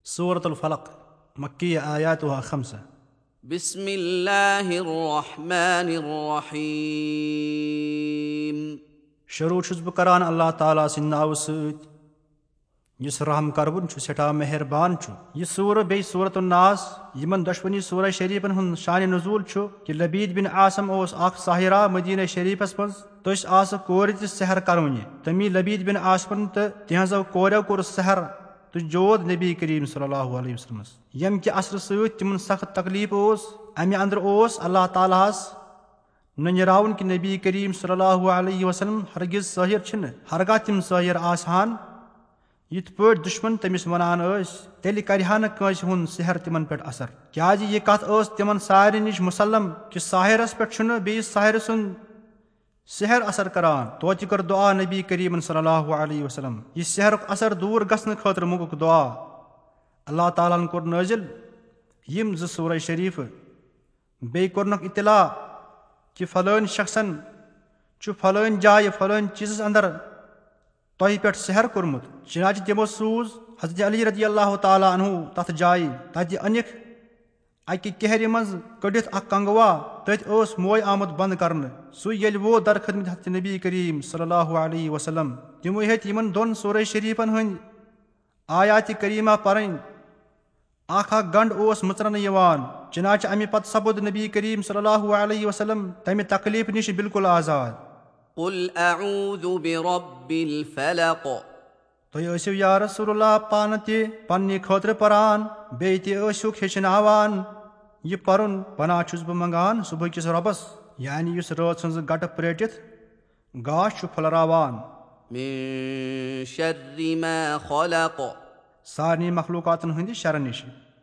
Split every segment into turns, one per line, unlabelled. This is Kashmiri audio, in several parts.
سورة الفلق مكية آياتها 5.
بسم الله الرحمن الرحيم.
شروع چھُس بہٕ کران اللہ تعالیٰ سٕنٛدِ ناوٕ سۭتۍ یُس رحم کربُن چھُ سٮ۪ٹھاہ مہربان چھُ. یہِ سورہ بیٚیہِ سورۃ الناس یِمن دۄشوٕنی سورہ شریٖفن ہُنٛد شانہِ نزوٗل چھُ کہِ لبیٖد بن عاصم اوس اکھ ساحرہ مدیٖنہ شریٖفس منٛز. تٔژ آسہٕ کورِ تہِ سحر کرونہِ. تٔمی لبیٖد بن عاصمن تہٕ تِہنٛزو کوریو کوٚر سحر تہٕ جود نبی کریم صلی اللہ علیہ وسلمس. ییٚمہِ کہِ اثرٕ سۭتۍ تِمن سخت تکلیٖف اوس. امہِ انٛدر اوس اللہ تعالیٰ ہس ننراوُن کہِ نبی کریم صلی اللہ علیہ وسلم ہرگز سٲحر چھِنہٕ. ہرگاہ تِم سٲحر آسہٕ ہن یِتھ پٲٹھۍ دُشمن تٔمِس ونان ٲسۍ تیٚلہِ کرِ ہا نہٕ کٲنٛسہِ ہُنٛد سحر تِمن پٮ۪ٹھ اثر. کیازِ یہِ کتھ ٲس تِمن سارنٕے نِش مُسلم کہِ ساحرس پٮ۪ٹھ چھُنہٕ بیٚیِس ساحرٕ سُنٛد سحر اثر کران. توتہِ کٔر دُعا نبی کریٖمن صلی اللہ علیہ وسلم. یہِ سحرُک اثر دوٗر گژھنہٕ خٲطرٕ موٚنگُکھ دُعا. اللہ تعالیٰ ہن کوٚر نٲزِل یِم 2 سورہ شریٖفہٕ. بیٚیہِ کوٚرنکھ اطلاع کہِ فلٲنۍ شخصن چھُ فلٲنۍ جایہِ فلٲنۍ چیٖزس انٛدر تۄہہِ پٮ۪ٹھ سحر کوٚرمُت. چنانچہ تِمو سوٗز حضرت علی رضی اللہ تعالیٰ عنہ تتھ جایہِ. تتہِ أنِکھ اکہِ کیہرِ منٛز کٔڑِتھ اکھ کنگوا. تٔتھۍ اوس موے آمُت بنٛد کرنہٕ. سُے ییٚلہِ ووت در خدمت حضرت نبی کریم صلی اللہ علیہ وسلم. تِمو ہیٚتۍ یِمن 2 سورہ شریٖفن ہٕنٛدۍ آیاتِ کریٖمہ پرٕنۍ. اکھ گنڈ اوس مٕژرنہٕ یِوان. چنانچہ امہِ پتہٕ سپُد نبی کریم صلی اللہ علیہ وسلم تمہِ تکلیٖف نِش بالکل آزاد.
قل اعوذ برب الفلق.
تُہۍ ٲسِو یا رسول اللہ پانہٕ تہِ پننہِ خٲطرٕ پران بیٚیہِ تہِ ٲسِوُکھ ہیٚچھناوان یہِ پرُن. پناہ چھُس بہٕ منگان صبحٕکِس رۄبس یعنی یُس رٲژ ہٕنٛز گٹہٕ پرٛیٹِتھ گاش چھُ پھٔلراوان.
من شر ما خلق.
سارنٕے مخلوٗقاتن ہٕنٛدِ شرٕ نِش.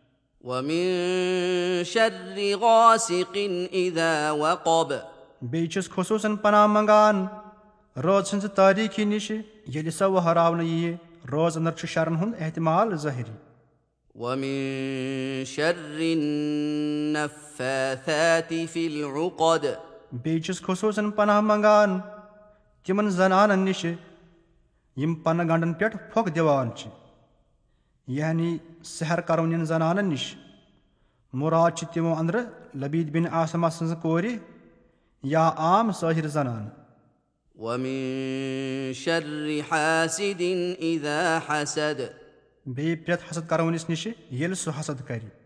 ومن شر غاسق اذا وقب.
بیٚیہِ چھُس خصوٗصن پناہ منگان رٲژ ہٕنٛزِ تٲریٖخی نِش ییٚلہِ سۄ ؤہراونہٕ یِیہِ. رٲژ انٛدر چھُ شرن ہُنٛد احتمال ظٲہری.
ومن شر النفاثات في العقد.
بیٚیہِ چھُس خصوٗصن پناہ منگان تِمن زنانن نِش یِم پنہٕ گنڈن پٮ۪ٹھ پھۄکھ دِوان چھِ یعنی سحر کرونٮ۪ن زنانن نِش. مُراد چھِ تِمو انٛدرٕ لبیٖد بن عاصمہ سٕنٛزٕ کورِ یا عام سٲحر زنانہٕ.
ومن شر حاسد اذا حسد.
بیٚیہِ پرٛٮ۪تھ حسد کرونِس نِش ییٚلہِ سُہ حسد کرِ.